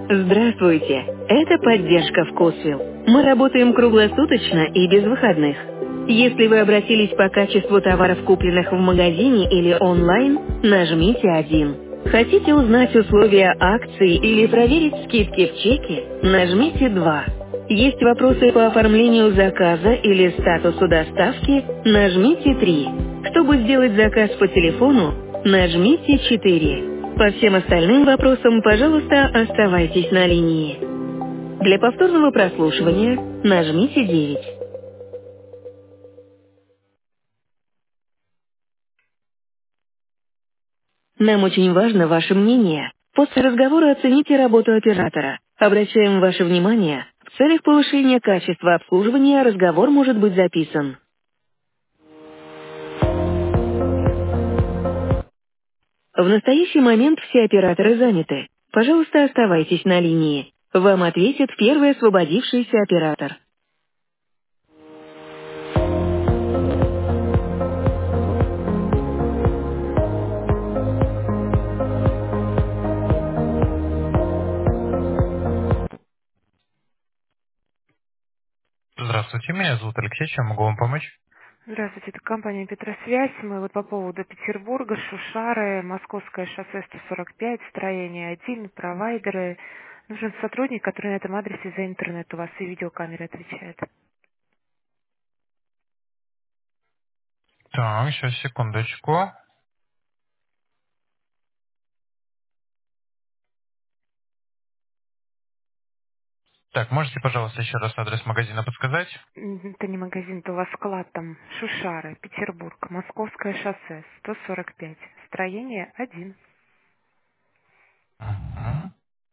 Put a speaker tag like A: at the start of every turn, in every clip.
A: Здравствуйте! Это поддержка «Вкусвилл». Мы работаем круглосуточно и без выходных. Если вы обратились по качеству товаров, купленных в магазине или онлайн, нажмите 1. Хотите узнать условия акций или проверить скидки в чеке? Нажмите 2. Есть вопросы по оформлению заказа или статусу доставки? Нажмите 3. Чтобы сделать заказ по телефону, нажмите 4. По всем остальным вопросам, пожалуйста, оставайтесь на линии. Для повторного прослушивания нажмите 9. Нам очень важно ваше мнение. После разговора оцените работу оператора. Обращаем ваше внимание, в целях повышения качества обслуживания разговор может быть записан. В настоящий момент все операторы заняты. Пожалуйста, оставайтесь на линии. Вам ответит первый освободившийся оператор. Здравствуйте, меня зовут Алексей, чем могу вам помочь?
B: Здравствуйте, это компания «Петросвязь». Мы вот по поводу Петербурга, Шушары, Московское шоссе 145, строение 1, провайдеры. Нужен сотрудник, который на этом адресе за интернет у вас и видеокамеры отвечает.
A: Так, сейчас, секундочку. Так, можете, пожалуйста, еще раз адрес магазина подсказать?
B: Это не магазин, это у вас склад там. Шушары, Петербург, Московское шоссе 145, строение 1.
A: Мгм.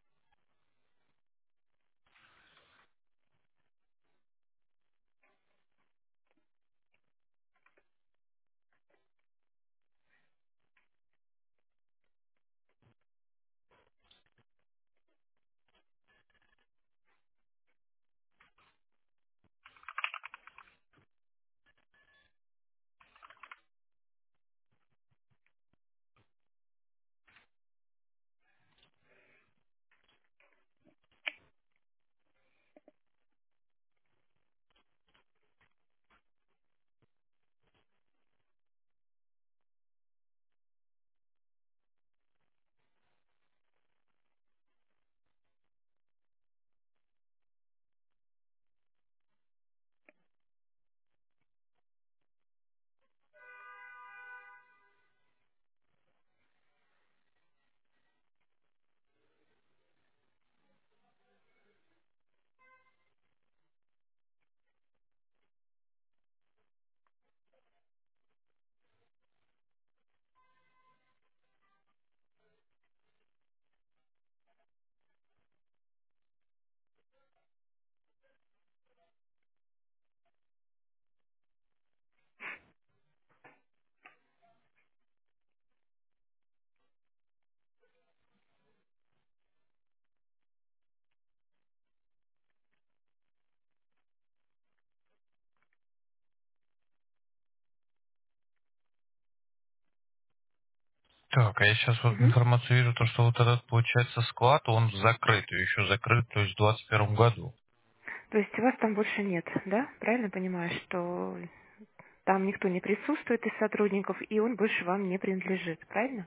A: Так, а я сейчас вот
B: Мгм.
A: информацию вижу, то, что вот этот, получается, склад, он закрыт, и еще закрыт, то есть в 2021 году.
B: То есть вас там больше нет, да? Правильно понимаю, что там никто не присутствует из сотрудников, и он больше вам не принадлежит, правильно?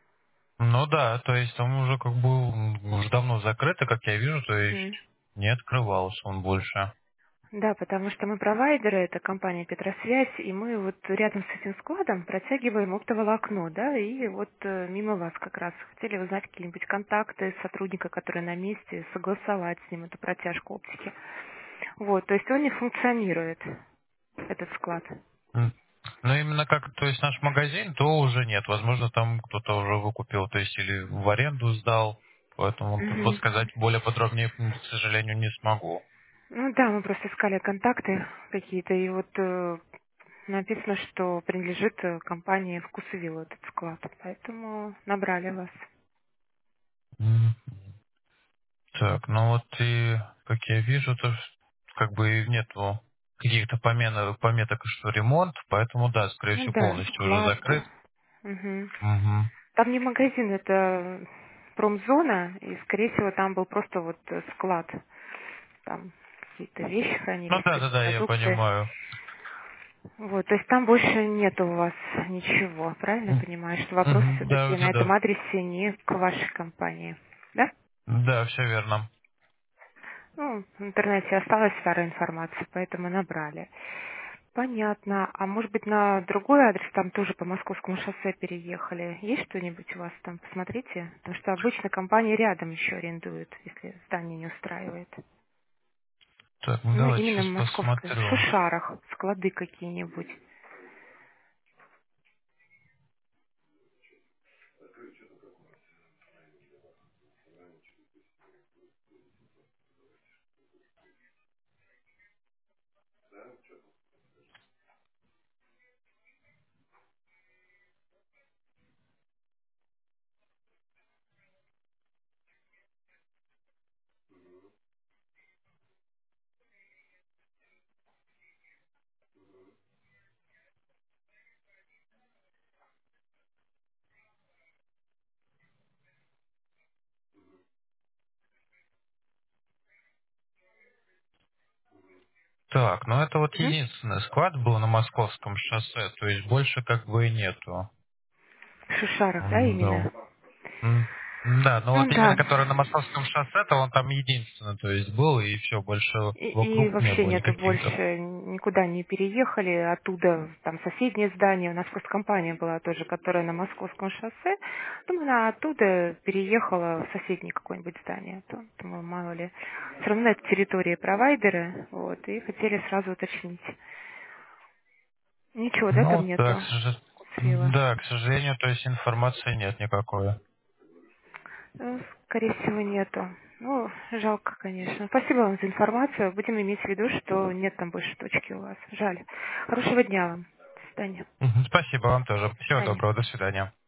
A: Ну да, то есть он уже как бы уже давно закрыт, и как я вижу, то есть
B: Мгм.
A: не открывался он больше.
B: Да, потому что мы провайдеры, это компания Петросвязь, и мы вот рядом с этим складом протягиваем оптоволокно, да, и вот мимо вас как раз хотели узнать какие-нибудь контакты сотрудника, который на месте, согласовать с ним эту протяжку оптики. Вот, то есть он не функционирует, этот склад.
A: М. Но именно как, то есть наш магазин, то уже нет. Возможно, там кто-то уже выкупил, то есть или в аренду сдал. Поэтому тут вот
B: Мгм.
A: сказать более подробнее, к сожалению, не смогу.
B: Ну да, мы просто искали контакты какие-то, и вот написано, что принадлежит компании «Вкусвилл» этот склад, поэтому набрали вас.
A: М. Так, ну вот и, как я вижу, то как бы и нету каких-то пометок, что ремонт, поэтому да, скорее
B: Ну
A: всего,
B: да,
A: полностью уже
B: склад.
A: закрыт.
B: Мгм.
A: Мгм.
B: Там не магазин, это промзона, и, скорее всего, там был просто вот склад. Там какие-то вещи
C: Ну
B: хранились,
C: да, да,
B: какие-то
C: да, я
B: продукты.
C: понимаю.
B: Вот, то есть там больше нет у вас ничего, правильно я понимаю, что вопрос
C: Да,
B: все-таки
C: да,
B: на этом
C: да.
B: адресе не к вашей компании, да?
C: Да, все верно.
B: Ну, в интернете осталась старая информация, поэтому набрали. Понятно. А может быть на другой адрес, там тоже по Московскому шоссе переехали? Есть что-нибудь у вас там? Посмотрите. Потому что обычно компания рядом еще арендует, если здание не устраивает.
C: Так, ну
B: Ну,
C: давайте
B: именно в
C: сейчас
B: Московском, в
C: посмотрю.
B: Шушарах, склады какие-нибудь.
C: Так, ну это вот
B: Мгм.
C: единственный склад был на Московском шоссе, то есть больше как бы и нету.
B: В Шушарах, да,
C: Да.
B: именно?
C: Да, но вот
B: Ну
C: именно
B: да.
C: который на Московском шоссе, то он там единственный, то есть был, и все, больше
B: И
C: вокруг не
B: вообще
C: было
B: нету
C: никаких-то.
B: больше, никуда не переехали, оттуда там соседнее здание, у нас просто компания была тоже, которая на Московском шоссе, думаю, она оттуда переехала в соседнее какое-нибудь здание, думаю, мало ли, все равно это территория провайдера, вот, и хотели сразу уточнить. Ничего, да,
C: Ну
B: там
C: да,
B: нету Куцвилла?
C: да, к сожалению, то есть информации нет никакой.
B: Ну, скорее всего, нету. Ну, жалко, конечно. Спасибо вам за информацию. Будем иметь в виду, что нет там больше точки у вас. Жаль. Хорошего дня вам. До свидания.
C: Спасибо вам тоже.
B: До
C: Всего
B: свидания.
C: доброго, до свидания.